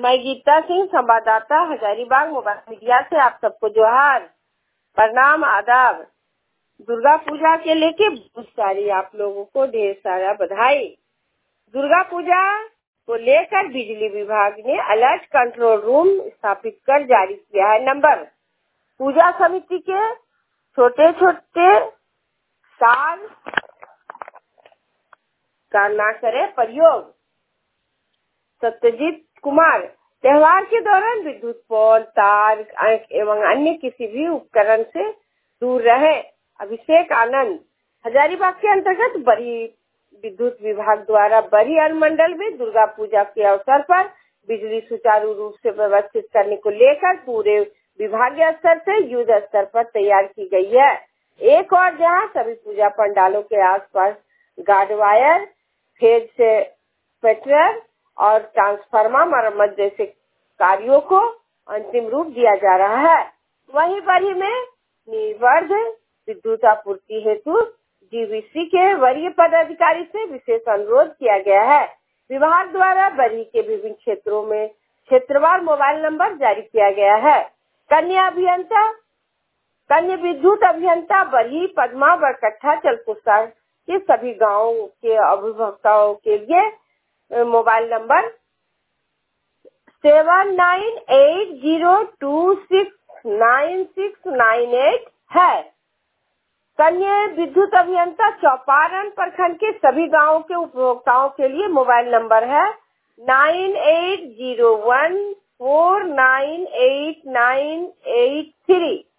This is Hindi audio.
मैं गीता सिंह, संवाददाता, हजारीबाग मोबाइल मीडिया से आप सबको जोहार, प्रणाम, आदाब। दुर्गा पूजा के लेके बहुत सारी आप लोगों को ढेर सारा बधाई। दुर्गा पूजा को लेकर बिजली विभाग ने अलर्ट कंट्रोल रूम स्थापित कर जारी किया है नंबर। पूजा समिति के छोटे छोटे साल का ना करे प्रयोग। सत्यजीत कुमार, त्योहार के दौरान विद्युत पोल, तार एवं अन्य किसी भी उपकरण से दूर रहे। अभिषेक आनंद, हजारीबाग के अंतर्गत बरी विद्युत विभाग द्वारा बरी अनुमंडल में दुर्गा पूजा के अवसर पर बिजली सुचारू रूप से व्यवस्थित करने को लेकर पूरे विभागीय स्तर से युद्ध स्तर पर तैयार की गई है। एक और जहां सभी पूजा पंडालों के आसपास गार्ड वायर, फेज से पेट्रोल और ट्रांसफार्मर मरम्मत जैसे कार्यों को अंतिम रूप दिया जा रहा है। वहीं बरी में निर्बाध विद्युत आपूर्ति हेतु डीवीसी के वरीय पदाधिकारी से विशेष अनुरोध किया गया है। विभाग द्वारा बरी के विभिन्न क्षेत्रों में क्षेत्रवार मोबाइल नंबर जारी किया गया है। कन्या विद्युत अभियंता बरी, पद्मा, बरकट्ठा, चलपुस्ता के सभी गाँव के अभिभावकों के लिए मोबाइल नंबर 7802699698 है। कन्या विद्युत अभियंता चौपारण प्रखंड के सभी गांवों के उपभोक्ताओं के लिए मोबाइल नंबर है 9801498983।